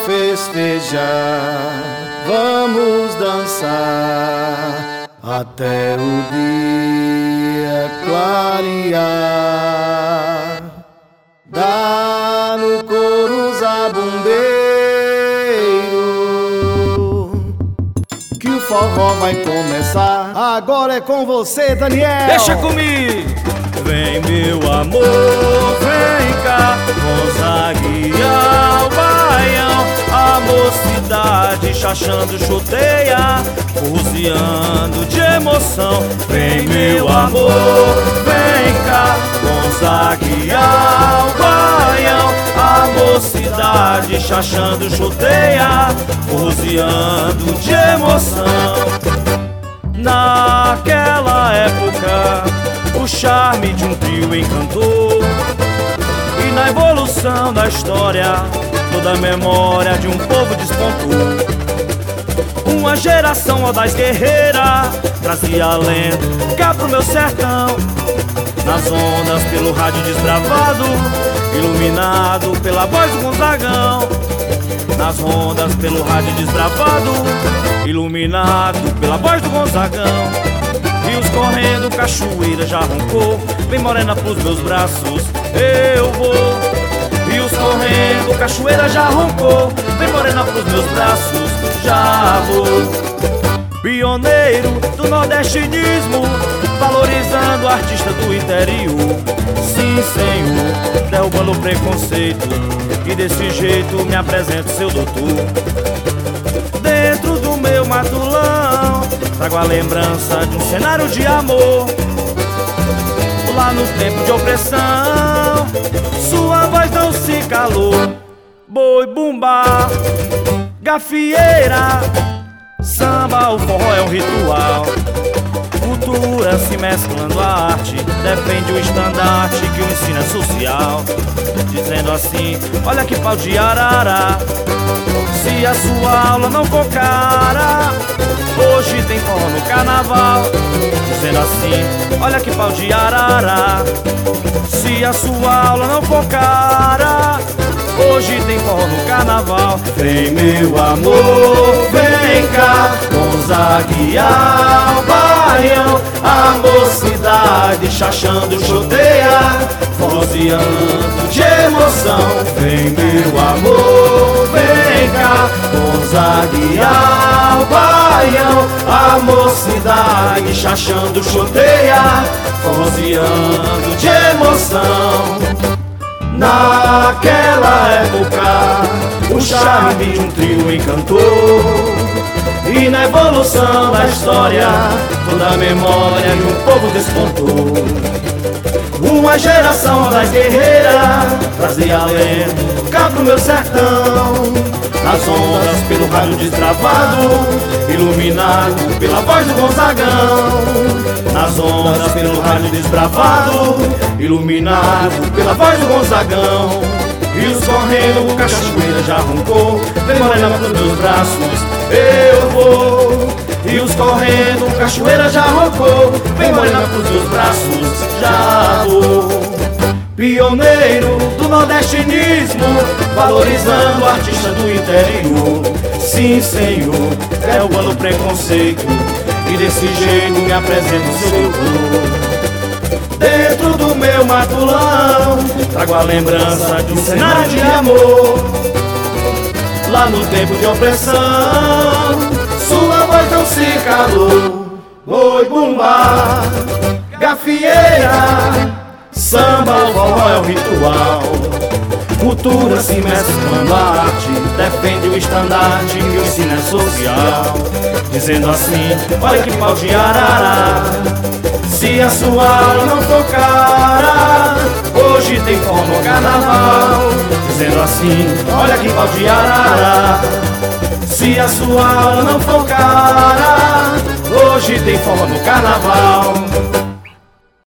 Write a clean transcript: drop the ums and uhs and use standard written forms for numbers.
festejar, vamos dançar até o dia clarear. Dá no coro zabumbeiro que o forró vai começar. Agora é com você, Daniel. Deixa comigo. Vem, meu amor, vem cá, Gonzaguinha, o baião. A mocidade chachando chuteia, forroseando de emoção. Vem, meu amor, vem cá, Gonzaguinha, o baião. A mocidade chachando chuteia, forroseando de emoção. Naquela época o charme de um trio encantou, e na evolução da história toda a memória de um povo despontou. Uma geração audaz guerreira trazia alento cá pro meu sertão. Nas ondas pelo rádio desbravado, iluminado pela voz do Gonzagão. Nas ondas pelo rádio desbravado, iluminado pela voz do Gonzagão. Rios correndo, cachoeira já roncou, vem morena pros meus braços, eu vou. Rios correndo, cachoeira já roncou, vem morena pros meus braços, já vou. Pioneiro do nordestinismo, valorizando o artista do interior. Sim, senhor, derrubando o preconceito, e desse jeito me apresento, seu doutor. Dentro do meu matulão trago a lembrança de um cenário de amor. Lá no tempo de opressão, sua voz não se calou. Boi, bumbá, gafieira, samba, o forró é um ritual. Cultura se mesclando à arte, defende o estandarte que o ensino é social. Dizendo assim, olha que pau de arara, se a sua aula não for cara, hoje tem forró no carnaval. Dizendo assim, olha que pau de arara, se a sua aula não for cara, hoje tem forró no carnaval. Vem, meu amor, vem cá, Gonzaguinha, o baião. A mocidade chachando chuteia, forroseando de emoção. Vem, meu amor, vem cá, Gonzaguinha, o baião. A mocidade chachando chuteia, forroseando de emoção. Naquela época o charme de um trio encantou, e na evolução da história toda a memória de um povo despontou. Uma geração das guerreiras trazia alento cá pro meu sertão. Nas ondas pelo rádio desbravado, iluminado pela voz do Gonzagão. Nas ondas pelo rádio desbravado, iluminado pela voz do Gonzagão. Rios correndo, cachoeira já roncou, vem morena pros meus braços, eu vou. Rios correndo, cachoeira já roncou, vem morena pros meus braços, já vou. Pioneiro do nordestinismo, valorizando o artista do interior. Sim, senhor, derrubando o preconceito, e desse jeito me apresento, seu doutor. Dentro do meu matulão trago a lembrança de um cenário de amor. Lá no tempo de opressão, sua voz não se calou. Boi, bumbá, gafieira, samba, o forró é um ritual. Cultura se mesclando à arte, defende o estandarte que o ensino é social. Dizendo assim, olha que pau de arara, se a sua aula não for cara, hoje tem forró no carnaval. Dizendo assim, olha que pau de arara, se a sua aula não for cara, hoje tem forró no carnaval.